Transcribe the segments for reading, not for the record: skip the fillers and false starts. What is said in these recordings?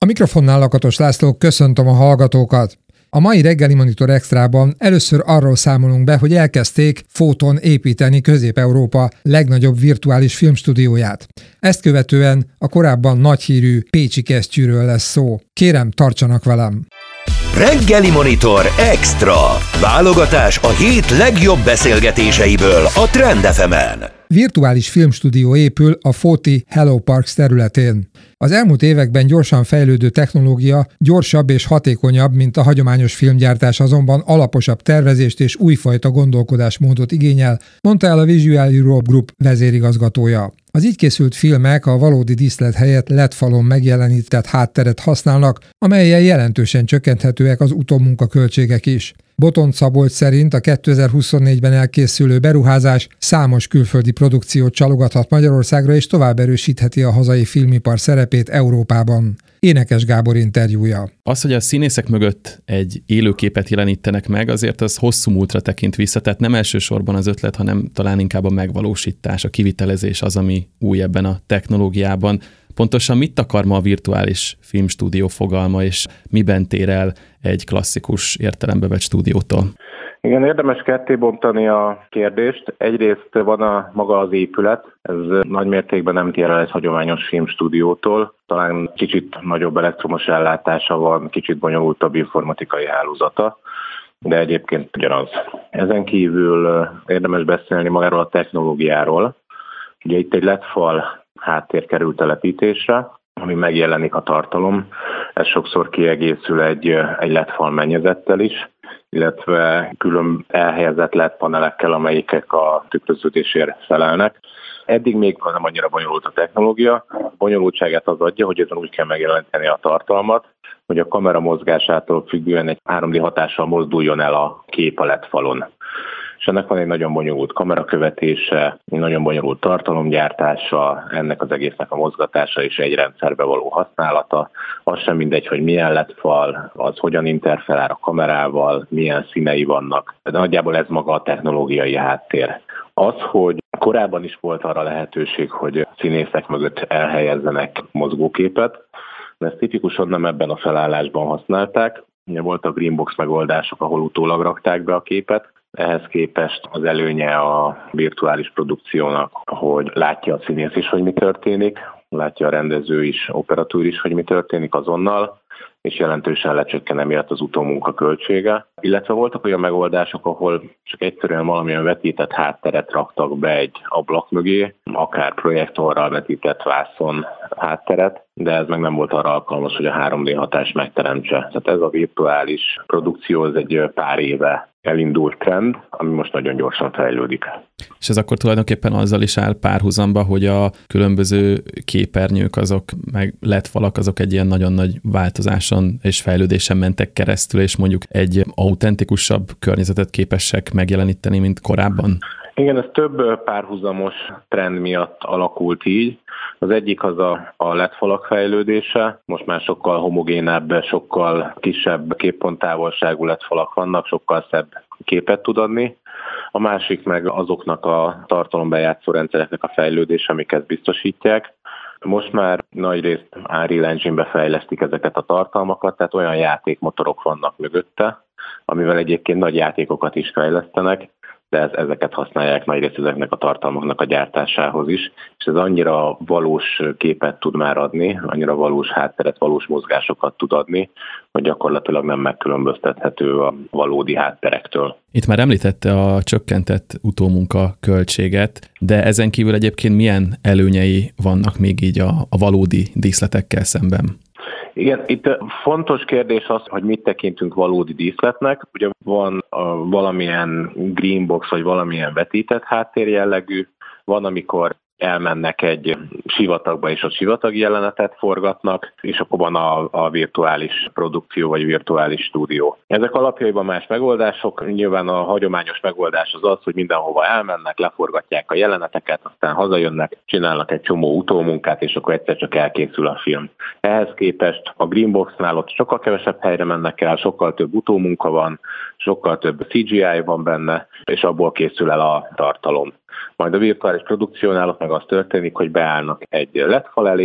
A mikrofonnál Lakatos László, köszöntöm a hallgatókat! A mai reggeli Monitor Extrában először arról számolunk be, hogy elkezdték Foton építeni Közép-Európa legnagyobb virtuális filmstúdióját. Ezt követően a korábban nagyhírű pécsi kesztyűről lesz szó. Kérem, tartsanak velem! Reggeli Monitor Extra. Válogatás a hét legjobb beszélgetéseiből a Trend FM-en. Virtuális filmstúdió épül a foti Hello Parks területén. Az elmúlt években gyorsan fejlődő technológia gyorsabb és hatékonyabb, mint a hagyományos filmgyártás, azonban alaposabb tervezést és újfajta gondolkodásmódot igényel, mondta el a Visual Europe Group vezérigazgatója. Az így készült filmek a valódi díszlet helyett LED-falon megjelenített hátteret használnak, amellyel jelentősen csökkenthetőek az utómunkaköltségek is. Botont Szabolcs szerint a 2024-ben elkészülő beruházás számos külföldi produkciót csalogathat Magyarországra és tovább erősítheti a hazai filmipar szerepét Európában. Énekes Gábor interjúja. Az, hogy a színészek mögött egy élőképet jelenítenek meg, azért az hosszú múltra tekint vissza, tehát nem elsősorban az ötlet, hanem talán inkább a megvalósítás, a kivitelezés az, ami új ebben a technológiában. Pontosan mit akar ma a virtuális filmstúdió fogalma, és miben tér el egy klasszikus értelembe vett stúdiótól? Igen, érdemes ketté bontani a kérdést. Egyrészt van maga az épület, ez nagy mértékben nem tér el egy hagyományos filmstúdiótól. Talán kicsit nagyobb elektromos ellátása van, kicsit bonyolultabb informatikai hálózata, de egyébként ugyanaz. Ezen kívül érdemes beszélni magáról a technológiáról. Ugye itt egy LED-fal háttér kerül telepítésre, ami megjelenik a tartalom. Ez sokszor kiegészül egy LED-fal mennyezettel is, illetve külön elhelyezett LED panelekkel, amelyikek a tükröződésért felelnek. Eddig még nem annyira bonyolult a technológia. A bonyolultságát az adja, hogy ezen úgy kell megjeleníteni a tartalmat, hogy a kamera mozgásától függően egy 3D hatással mozduljon el a kép a LED falon. És ennek van egy nagyon bonyolult kamerakövetése, egy nagyon bonyolult tartalomgyártása, ennek az egésznek a mozgatása és egy rendszerbe való használata. Az sem mindegy, hogy milyen LED-fal, az hogyan interferál a kamerával, milyen színei vannak. De nagyjából ez maga a technológiai háttér. Az, hogy korábban is volt arra lehetőség, hogy színészek mögött elhelyezzenek mozgóképet, de ezt tipikusan nem ebben a felállásban használták. Ugye voltak greenbox megoldások, ahol utólag rakták be a képet. Ehhez képest az előnye a virtuális produkciónak, hogy látja a színész is, hogy mi történik, látja a rendező is, operatőr is, hogy mi történik azonnal, és jelentősen lecsökken emiatt az utómunka költsége. Illetve voltak olyan megoldások, ahol csak egyszerűen valamilyen vetített hátteret raktak be egy ablak mögé, akár projektorral vetített vászon hátteret, de ez meg nem volt arra alkalmas, hogy a 3D hatást megteremtse. Tehát ez a virtuális produkció, ez egy pár éve elindult trend, ami most nagyon gyorsan fejlődik. És ez akkor tulajdonképpen azzal is áll párhuzamba, hogy a különböző képernyők, azok meg LED-falak, azok egy ilyen nagyon nagy változáson és fejlődésen mentek keresztül, és mondjuk egy autentikusabb környezetet képesek megjeleníteni, mint korábban? Igen, ez több párhuzamos trend miatt alakult így. Az egyik az a LED-falak fejlődése. Most már sokkal homogénebb, sokkal kisebb képponttávolságú LED-falak vannak, sokkal szebb képet tud adni. A másik meg azoknak a tartalombejátszó rendszereknek a fejlődése, amik ezt biztosítják. Most már nagyrészt Unreal Engine-be fejlesztik ezeket a tartalmakat, tehát olyan játékmotorok vannak mögötte, amivel egyébként nagy játékokat is fejlesztenek, de ezeket használják nagyrészt ezeknek a tartalmaknak a gyártásához is, és ez annyira valós képet tud már adni, annyira valós hátteret, valós mozgásokat tud adni, hogy gyakorlatilag nem megkülönböztethető a valódi hátterektől. Itt már említette a csökkentett utómunka költséget, de ezen kívül egyébként milyen előnyei vannak még így a valódi díszletekkel szemben? Igen, itt fontos kérdés az, hogy mit tekintünk valódi díszletnek. Ugye van valamilyen greenbox, vagy valamilyen vetített háttérjellegű, van, amikor elmennek egy sivatagba, és a sivatag jelenetet forgatnak, és akkor van a virtuális produkció, vagy virtuális stúdió. Ezek alapjaiban más megoldások. Nyilván a hagyományos megoldás az az, hogy mindenhova elmennek, leforgatják a jeleneteket, aztán hazajönnek, csinálnak egy csomó utómunkát, és akkor egyszer csak elkészül a film. Ehhez képest a Greenboxnál ott sokkal kevesebb helyre mennek el, sokkal több utómunka van, sokkal több CGI van benne, és abból készül el a tartalom. Majd a virtuális produkciónál ott meg az történik, hogy beállnak egy LED-fal elé,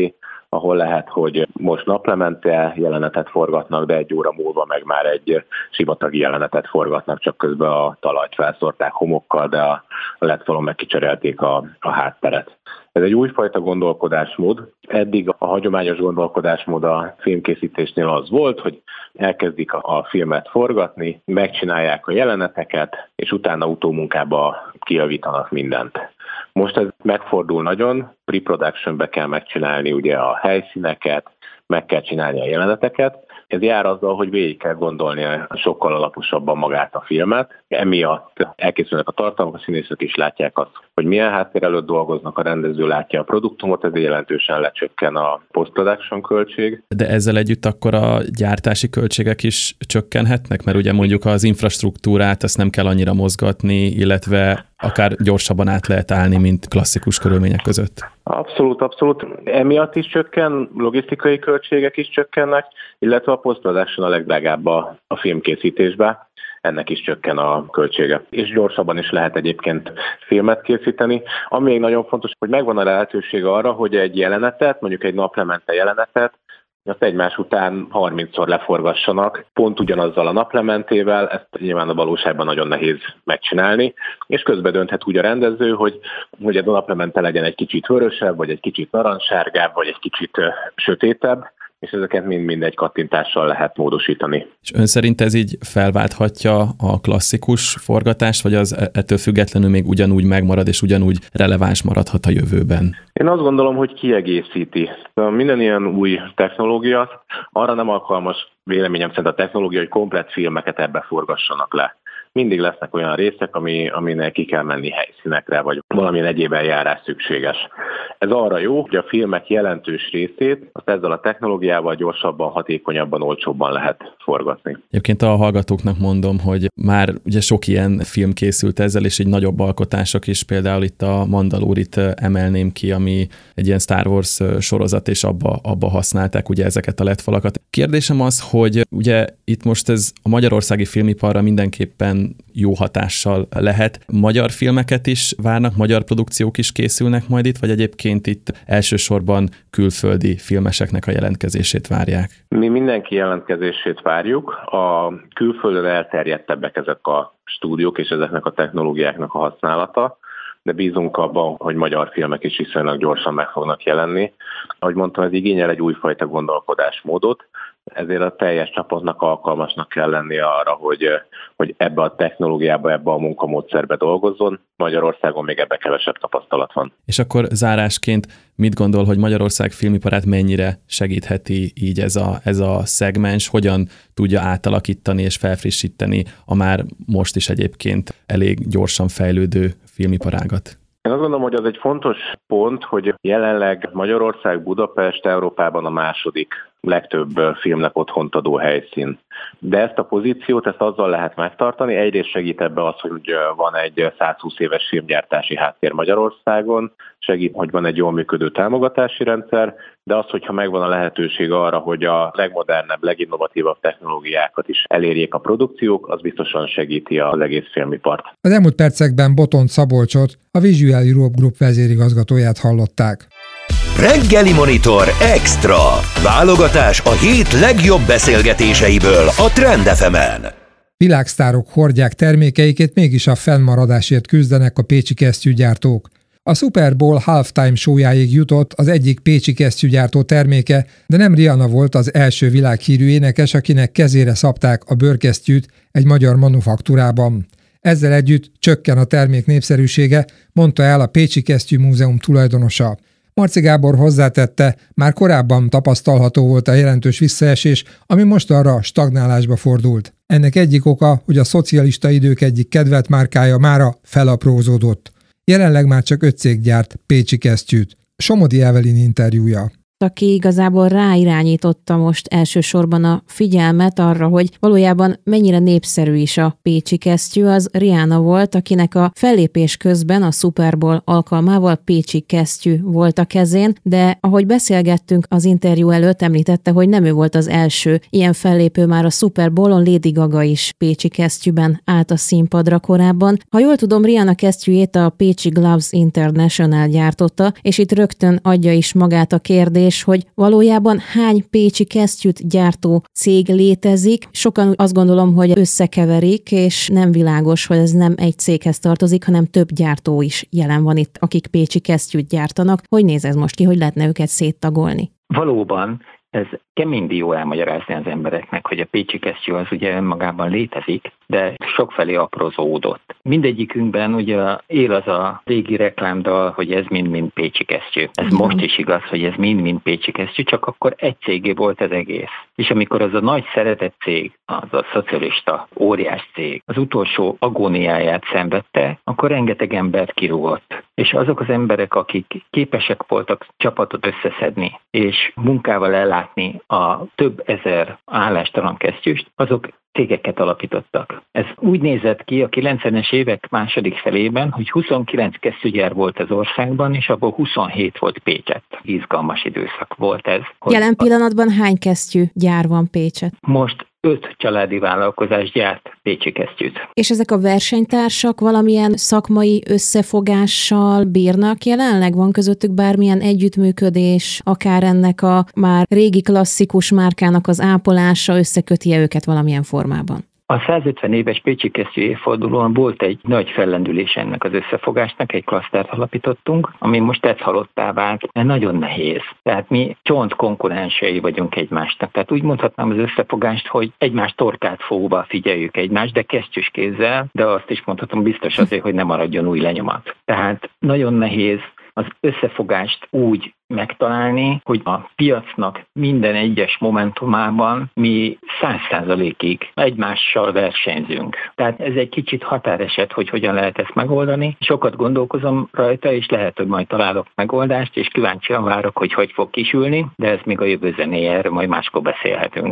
ahol lehet, hogy most naplemente jelenetet forgatnak, de 1 óra múlva meg már egy sivatagi jelenetet forgatnak, csak közben a talajt felszórták homokkal, de a LED-falon meg kicserélték a hátteret. Ez egy újfajta gondolkodásmód. Eddig a hagyományos gondolkodásmód a filmkészítésnél az volt, hogy elkezdik a filmet forgatni, megcsinálják a jeleneteket, és utána utómunkába kijavítanak mindent. Most ez megfordul nagyon, pre-productionbe kell megcsinálni ugye a helyszíneket, meg kell csinálni a jeleneteket. Ez jár azzal, hogy végig kell gondolni sokkal alaposabban magát a filmet. Emiatt elkészülnek a tartalmak, a színészek is látják azt, hogy milyen háttér előtt dolgoznak, a rendező látja a produktumot, ezért jelentősen lecsökken a post-production költség. De ezzel együtt akkor a gyártási költségek is csökkenhetnek, mert ugye mondjuk az infrastruktúrát azt nem kell annyira mozgatni, illetve akár gyorsabban át lehet állni, mint klasszikus körülmények között. Abszolút, abszolút. Emiatt is csökken, logisztikai költségek is csökkennek, illetve a post-production a legdrágább a filmkészítésben. Ennek is csökken a költsége. És gyorsabban is lehet egyébként filmet készíteni. Ami még nagyon fontos, hogy megvan a lehetőség arra, hogy egy jelenetet, mondjuk egy naplemente jelenetet, azt egymás után 30-szor leforgassanak, pont ugyanazzal a naplementével, ezt nyilván a valóságban nagyon nehéz megcsinálni, és közben dönthet úgy a rendező, hogy a naplemente legyen egy kicsit vörösebb, vagy egy kicsit narancssárgább, vagy egy kicsit sötétebb, és ezeket mind egy kattintással lehet módosítani. És ön szerint ez így felválthatja a klasszikus forgatást, vagy az ettől függetlenül még ugyanúgy megmarad, és ugyanúgy releváns maradhat a jövőben? Én azt gondolom, hogy kiegészíti. Minden ilyen új technológia arra nem alkalmas, véleményem szerint a technológia, hogy komplett filmeket ebbe forgassanak le. Mindig lesznek olyan részek, aminek ki kell menni helyszínekre, vagy valamilyen egyéb eljárás szükséges. Ez arra jó, hogy a filmek jelentős részét azt ezzel a technológiával gyorsabban, hatékonyabban, olcsóbban lehet forgatni. Egyébként a hallgatóknak mondom, hogy már ugye sok ilyen film készült ezzel, és így nagyobb alkotások is, például itt a Mandalórit emelném ki, ami egy ilyen Star Wars sorozat, és abba használták ugye ezeket a LED-falakat. Kérdésem az, hogy ugye itt most ez a magyarországi filmiparra mindenképpen jó hatással lehet. Magyar filmeket is várnak, magyar produkciók is készülnek majd itt, vagy egyébként itt elsősorban külföldi filmeseknek a jelentkezését várják? Mi mindenki jelentkezését várjuk. A külföldön elterjedtebbek ezek a stúdiók és ezeknek a technológiáknak a használata, de bízunk abban, hogy magyar filmek is viszonylag gyorsan meg fognak jelenni. Ahogy mondtam, ez igényel egy újfajta gondolkodásmódot, ezért a teljes csapatnak alkalmasnak kell lennie arra, hogy ebbe a technológiába, ebbe a munkamódszerbe dolgozzon. Magyarországon még ebbe kevesebb tapasztalat van. És akkor zárásként mit gondol, hogy Magyarország filmiparát mennyire segítheti így ez a szegmens, hogyan tudja átalakítani és felfrissíteni a már most is egyébként elég gyorsan fejlődő filmiparágat? Én azt gondolom, hogy az egy fontos pont, hogy jelenleg Magyarország, Budapest Európában a második legtöbb filmnek otthont adó helyszín. De ezt a pozíciót, ezt azzal lehet megtartani. Egyrészt segít ebbe az, hogy van egy 120 éves filmgyártási háttér Magyarországon, segít, hogy van egy jól működő támogatási rendszer, de az, hogyha megvan a lehetőség arra, hogy a legmodernebb, leginnovatívabb technológiákat is elérjék a produkciók, az biztosan segíti az egész filmipart. Az elmúlt percekben Botont Szabolcsot, a Visual Europe Group vezérigazgatóját hallották. Reggeli Monitor Extra. Válogatás a hét legjobb beszélgetéseiből a Trend FM-en. Világsztárok hordják termékeiket, mégis a fennmaradásért küzdenek a pécsi kesztyűgyártók. A Super Bowl halftime showjáig jutott az egyik pécsi kesztyűgyártó terméke, de nem Rihanna volt az első világhírű énekes, akinek kezére szabták a bőrkesztyűt egy magyar manufaktúrában. Ezzel együtt csökken a termék népszerűsége, mondta el a Pécsi Kesztyű Múzeum tulajdonosa. Marci Gábor hozzátette, már korábban tapasztalható volt a jelentős visszaesés, ami most arra stagnálásba fordult. Ennek egyik oka, hogy a szocialista idők egyik kedvelt márkája mára felaprózódott. Jelenleg már csak 5 cég gyárt pécsi kesztyűt. Somodi Evelyn interjúja. Aki igazából ráirányította most elsősorban a figyelmet arra, hogy valójában mennyire népszerű is a pécsi kesztyű, az Rihanna volt, akinek a fellépés közben a Super Bowl alkalmával pécsi kesztyű volt a kezén, de ahogy beszélgettünk az interjú előtt, említette, hogy nem ő volt az első ilyen fellépő, már a Super Bowlon Lady Gaga is pécsi kesztyűben állt a színpadra korábban. Ha jól tudom, Rihanna kesztyűjét a Pécsi Gloves International gyártotta, és itt rögtön adja is magát a kérdés, kérdés, hogy valójában hány pécsi kesztyűt gyártó cég létezik. Sokan azt gondolom, hogy összekeverik, és nem világos, hogy ez nem egy céghez tartozik, hanem több gyártó is jelen van itt, akik pécsi kesztyűt gyártanak. Hogy néz ez most ki, hogy lehetne őket széttagolni? Valóban ez kemény dió elmagyarázni az embereknek, hogy a pécsi kesztyű az ugye önmagában létezik, de sokfelé aprózódott. Mindegyikünkben ugye él az a régi reklámdal, hogy ez mind-mind pécsi kesztyű. Ez most is igaz, hogy ez mind-mind pécsi kesztyű, csak akkor egy cégé volt az egész. És amikor az a nagy szeretett cég, az a szocialista óriás cég az utolsó agóniáját szenvedte, akkor rengeteg embert kirúgott. És azok az emberek, akik képesek voltak csapatot összeszedni, és munkával ellátni a több ezer állástalan kesztyűst, azok cégeket alapítottak. Ez úgy nézett ki a 90-es évek második felében, hogy 29 kesztyűgyár volt az országban, és abból 27 volt Pécsett. Izgalmas időszak volt ez. Jelen pillanatban hány kesztyűgyár van Pécsett? Most 5 családi vállalkozás gyárt pécsi kesztyűt. És ezek a versenytársak valamilyen szakmai összefogással bírnak jelenleg? Van közöttük bármilyen együttműködés, akár ennek a már régi klasszikus márkának az ápolása összeköti-e őket valamilyen formában? A 150 éves pécsi kesztyű évfordulón volt egy nagy fellendülés ennek az összefogásnak, egy klasztert alapítottunk, ami most halottá vált, mert nagyon nehéz. Tehát mi csont konkurensei vagyunk egymásnak. Tehát úgy mondhatnám az összefogást, hogy egymás torkát fogva figyeljük egymást, de kesztyűs kézzel, de azt is mondhatom biztos azért, hogy ne maradjon új lenyomat. Tehát nagyon nehéz az összefogást úgy megtalálni, hogy a piacnak minden egyes momentumában mi 100%-ig egymással versenyzünk. Tehát ez egy kicsit határeset, hogy hogyan lehet ezt megoldani. Sokat gondolkozom rajta, és lehet, hogy majd találok megoldást, és kíváncsian várok, hogy fog kisülni, de ez még a jövő zenéje, erről majd máskor beszélhetünk.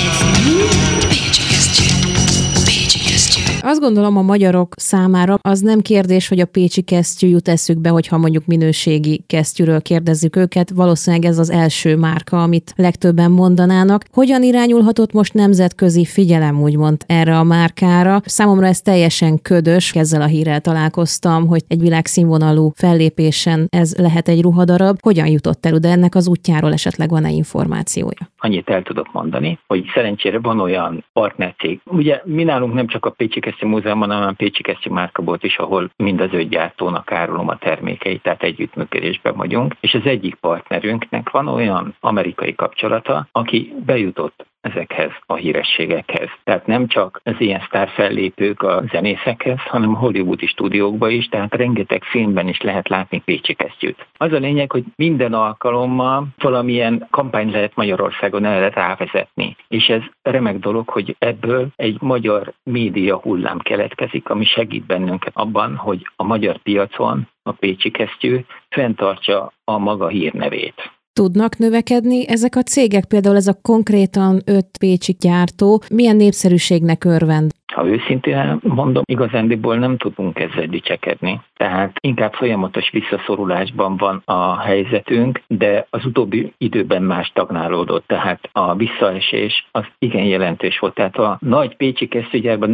Azt gondolom, a magyarok számára az nem kérdés, hogy a pécsi kesztyű jut eszükbe, hogyha mondjuk minőségi kesztyűről kérdezzük őket. Valószínűleg ez az első márka, amit legtöbben mondanának. Hogyan irányulhatott most nemzetközi figyelem, úgymond erre a márkára? Számomra ez teljesen ködös. Ezzel a hírrel találkoztam, hogy egy világszínvonalú fellépésen ez lehet egy ruhadarab. Hogyan jutott el, de ennek az útjáról esetleg van-e információja? Annyit el tudok mondani, hogy szerencsére van olyan partnercég. Ugye mi nálunk nem csak a Pécsi Kesztyű Múzeumban, hanem a Pécsi Kesztyű Márkabolt is, ahol mind az 5 gyártónak árulom a termékeit, tehát együttműködésben vagyunk. És az egyik partnerünknek van olyan amerikai kapcsolata, aki bejutott ezekhez a hírességekhez. Tehát nem csak az ilyen sztárfellépők a zenészekhez, hanem a hollywoodi stúdiókba is, tehát rengeteg filmben is lehet látni pécsi kesztyűt. Az a lényeg, hogy minden alkalommal valamilyen kampány lehet Magyarországon el rávezetni. És ez remek dolog, hogy ebből egy magyar média hullám keletkezik, ami segít bennünket abban, hogy a magyar piacon a pécsi kesztyű fenntartsa a maga hírnevét. Tudnak növekedni ezek a cégek? Például ez a konkrétan 5 pécsi gyártó milyen népszerűségnek örvend? Ha őszintén mondom, igazándiból nem tudunk ezzel dicsekedni. Tehát inkább folyamatos visszaszorulásban van a helyzetünk, de az utóbbi időben már stagnálódott, tehát a visszaesés az igen jelentős volt. Tehát a nagy pécsi kesztyűgyárban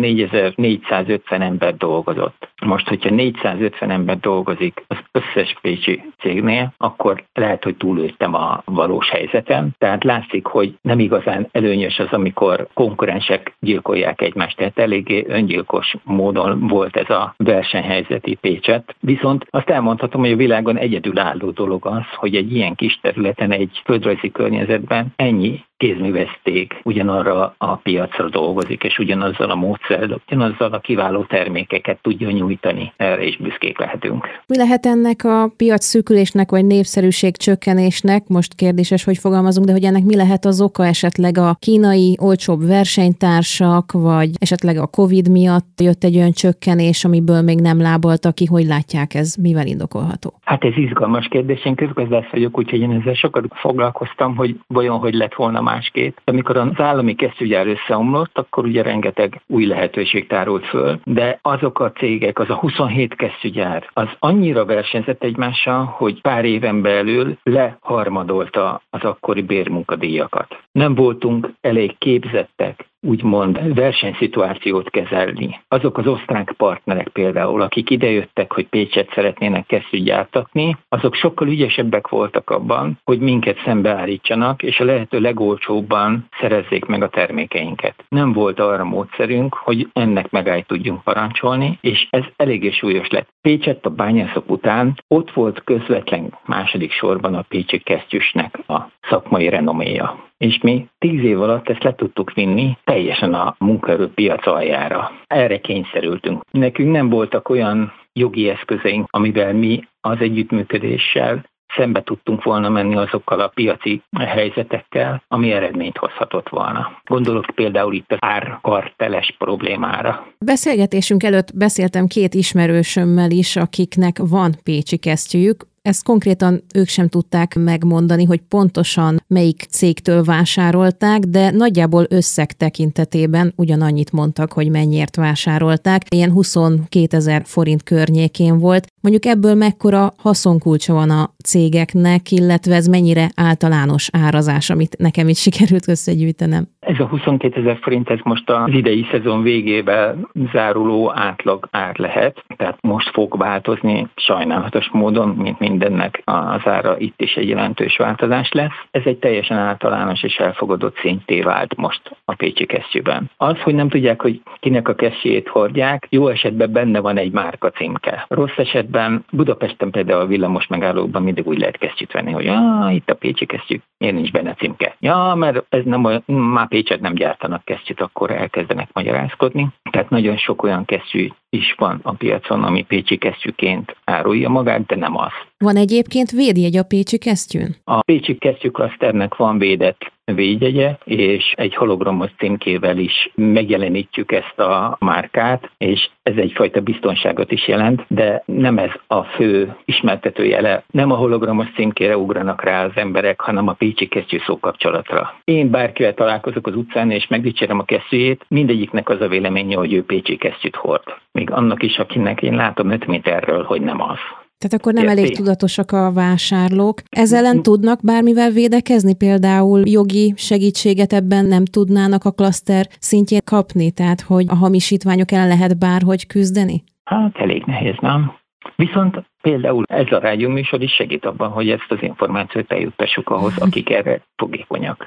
4450 ember dolgozott. Most, hogyha 450 ember dolgozik az összes pécsi cégnél, akkor lehet, hogy túléltem a valós helyzeten. Tehát látszik, hogy nem igazán előnyös az, amikor konkurensek gyilkolják egymást. Tehát eléggé öngyilkos módon volt ez a versenyhelyzeti Pécset. Viszont azt elmondhatom, hogy a világon egyedülálló dolog az, hogy egy ilyen kis területen, egy földrajzi környezetben ennyi kézműveszték ugyanarra a piacra dolgozik, és ugyanazzal a módszerrel, ugyanazzal a kiváló termékeket tudja nyújtani. Erre is büszkék lehetünk. Mi lehet ennek a piac szűkülésnek, vagy népszerűség csökkenésnek? Most kérdéses, hogy fogalmazunk, de hogy ennek mi lehet az oka, esetleg a kínai olcsóbb versenytársak, vagy esetleg a Covid miatt jött egy olyan csökkenés, amiből még nem lábaltak ki, hogy látják ez, mivel indokolható? Hát ez izgalmas kérdés, én közgazdász vagyok, úgyhogy én ezzel sokat foglalkoztam, hogy vajon hogy lett volna másképp. Amikor az állami kesztyűgyár összeomlott, akkor ugye rengeteg új lehetőség tárult föl, de azok a cégek, az a 27 kesztyűgyár, az annyira versenyzett egymással, hogy pár éven belül leharmadolta az akkori bérmunkadíjakat. Nem voltunk elég képzettek, úgymond versenyszituációt kezelni. Azok az osztrák partnerek például, akik idejöttek, hogy Pécset szeretnének kesztyűt gyártatni, azok sokkal ügyesebbek voltak abban, hogy minket szembeállítsanak, és a lehető legolcsóbban szerezzék meg a termékeinket. Nem volt arra módszerünk, hogy ennek megállt tudjunk parancsolni, és ez eléggé súlyos lett. Pécsett a bányászok után ott volt közvetlen második sorban a pécsi kesztyűsnek a szakmai renoméja. És mi 10 év alatt ezt le tudtuk vinni teljesen a munkaerőpiac aljára. Erre kényszerültünk. Nekünk nem voltak olyan jogi eszközeink, amivel mi az együttműködéssel szembe tudtunk volna menni azokkal a piaci helyzetekkel, ami eredményt hozhatott volna. Gondolok például itt az árkarteles problémára. Beszélgetésünk előtt beszéltem 2 ismerősömmel is, akiknek van pécsi kesztyűjük. Ezt konkrétan ők sem tudták megmondani, hogy pontosan melyik cégtől vásárolták, de nagyjából összeg tekintetében ugyanannyit mondtak, hogy mennyiért vásárolták. Ilyen 22 000 forint környékén volt. Mondjuk ebből mekkora haszonkulcsa van a cégeknek, illetve ez mennyire általános árazás, amit nekem is sikerült összegyűjtenem? Ez a 22 000 forint, ez most az idei szezon végével záruló átlag ár lehet, tehát most fog változni sajnálatos módon, mint mindennek az ára, itt is egy jelentős változás lesz. Ez egy teljesen általános és elfogadott szintté vált most a pécsi kesztyűben. Az, hogy nem tudják, hogy kinek a kesztyűjét hordják, jó esetben benne van egy márka címke. Rossz esetben Budapesten például a villamos megállókban mindig úgy lehet kesztyűt venni, hogy itt a pécsi kesztyű, miért nincs benne címke? Mert ez nem már Pécset nem gyártanak kesztyűt, akkor elkezdenek magyarázkodni. Tehát nagyon sok olyan kesztyű is van a piacon, ami pécsi kesztyűként árulja magát, de nem az. Van egyébként védjegy a pécsi kesztyűn? A pécsi kesztyűklaszternek van védett védjegye, és egy hologramos címkével is megjelenítjük ezt a márkát, és ez egyfajta biztonságot is jelent, de nem ez a fő ismertetőjele. Nem a hologramos címkére ugranak rá az emberek, hanem a pécsi kesztyű szókapcsolatra. Én bárkivel találkozok az utcán, és megdicsérem a kesztyűjét, mindegyiknek az a véleménye, hogy ő pécsi kesztyűt hord. Még annak is, akinek én látom 5 méterről, hogy nem az. Tehát akkor nem elég tudatosak a vásárlók. Ezzel ellen tudnak bármivel védekezni? Például jogi segítséget ebben nem tudnának a klaszter szintjén kapni? Tehát, hogy a hamisítványok ellen lehet bárhogy küzdeni? Hát elég nehéz, nem? Viszont például ez a rádióműsor is segít abban, hogy ezt az információt eljuttassuk ahhoz, akik erre fogékonyak.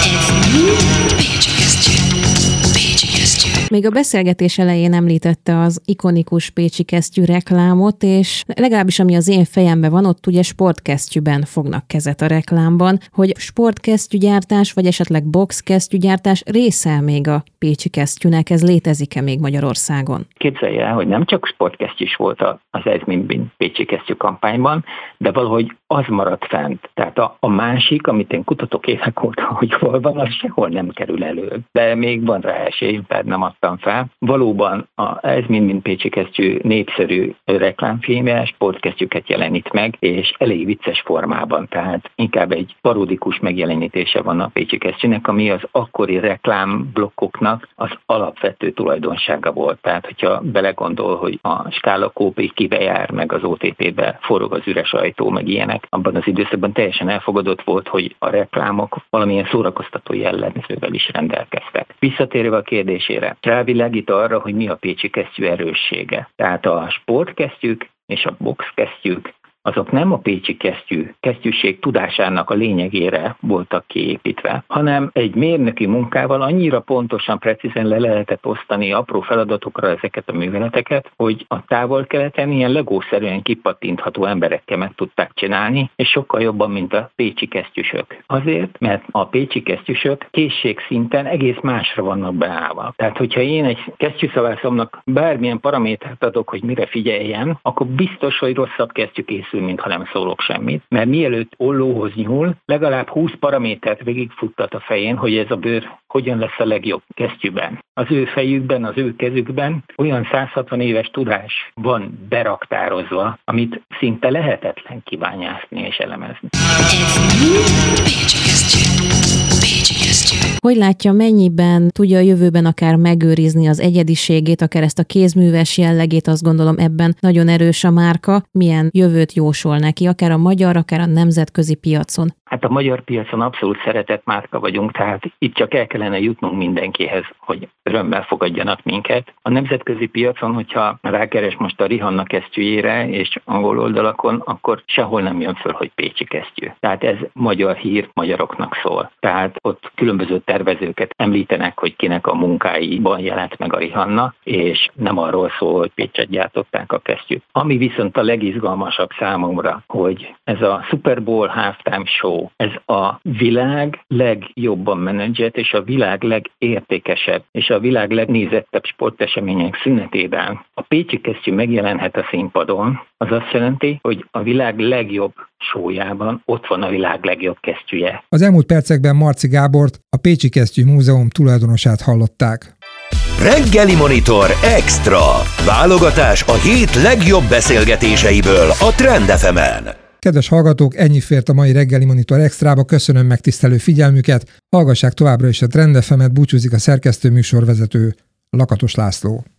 Még a beszélgetés elején említette az ikonikus pécsi kesztyű reklámot, és legalábbis ami az én fejemben van, ott ugye sportkesztyűben fognak kezet a reklámban, hogy sportkesztyűgyártás, vagy esetleg boxkesztyűgyártás része még a pécsi kesztyűnek, ez létezik-e még Magyarországon? Képzelj el, hogy nem csak sportkesztyűs volt az Ez Mind pécsi kesztyű kampányban, de valahogy az maradt fent. Tehát a másik, amit én kutatok évek óta, hogy hol van, az sehol nem kerül elő. De még van rá esély, mert nem adtam fel. Valóban Ez Mind pécsi kesztyű népszerű reklámfilmje, sportkesztyűket jelenít meg, és elég vicces formában. Tehát inkább egy parodikus megjelenítése van a pécsi kesztyűnek, ami az akkori reklámblokkoknak az alapvető tulajdonsága volt. Tehát, hogyha belegondol, hogy a Skála Kópé kibe jár, meg az OTP-be forog az üres ajtó, meg ilyenek, abban az időszakban teljesen elfogadott volt, hogy a reklámok valamilyen szórakoztató jellemzővel is rendelkeztek. Visszatérve a kérdésére, rávilágít arra, hogy mi a pécsi kesztyű erőssége. Tehát a sportkesztyűk és a boxkesztyűk azok nem a pécsi kesztyűség tudásának a lényegére voltak kiépítve, hanem egy mérnöki munkával annyira pontosan, precízen le lehetett osztani apró feladatokra ezeket a műveleteket, hogy a távol-keleten ilyen legószerűen kipattintható emberekkel meg tudták csinálni, és sokkal jobban, mint a pécsi kesztyűsök. Azért, mert a pécsi kesztyűsök készségszinten egész másra vannak beállva. Tehát, hogyha én egy kesztyűszavászomnak bármilyen paramétert adok, hogy mire figyeljen, akkor biztos, hogy rosszabb kesztyű készül, mintha nem szólok semmit. Mert mielőtt ollóhoz nyúl, legalább 20 paramétert végigfuttat a fején, hogy ez a bőr hogyan lesz a legjobb kesztyűben. Az ő fejükben, az ő kezükben olyan 160 éves tudás van beraktározva, amit szinte lehetetlen kibányászni és elemezni. Hogy látja, mennyiben tudja a jövőben akár megőrizni az egyediségét, akár ezt a kézműves jellegét, azt gondolom ebben nagyon erős a márka, milyen jövőt jósol neki, akár a magyar, akár a nemzetközi piacon? Hát Hát a magyar piacon abszolút szeretett márka vagyunk, tehát itt csak el kellene jutnunk mindenkihez, hogy örömmel fogadjanak minket. A nemzetközi piacon, hogyha rákeres most a Rihanna kesztyűjére és angol oldalakon, akkor sehol nem jön föl, hogy pécsi kesztyű. Tehát ez magyar hír, magyaroknak szól. Tehát ott különböző tervezőket említenek, hogy kinek a munkáiban jelent meg a Rihanna, és nem arról szól, hogy Pécset gyártották a kesztyűt. Ami viszont a legizgalmasabb számomra, hogy ez a Super Bowl halftime show, ez a világ legjobban menedzselt és a világ legértékesebb és a világ legnézettebb sportesemények szünetében a pécsi kesztyű megjelenhet a színpadon, az azt jelenti, hogy a világ legjobb showjában ott van a világ legjobb kesztyűje. Az elmúlt percekben Marci Gábort, a Pécsi Kesztyű Múzeum tulajdonosát hallották. Reggeli Monitor Extra. Válogatás a hét legjobb beszélgetéseiből a Trend FM-en. Kedves hallgatók, ennyi fért a mai Reggeli Monitor Extrába, köszönöm megtisztelő figyelmüket, hallgassák továbbra is a Trend FM-et, búcsúzik a szerkesztő műsorvezető Lakatos László.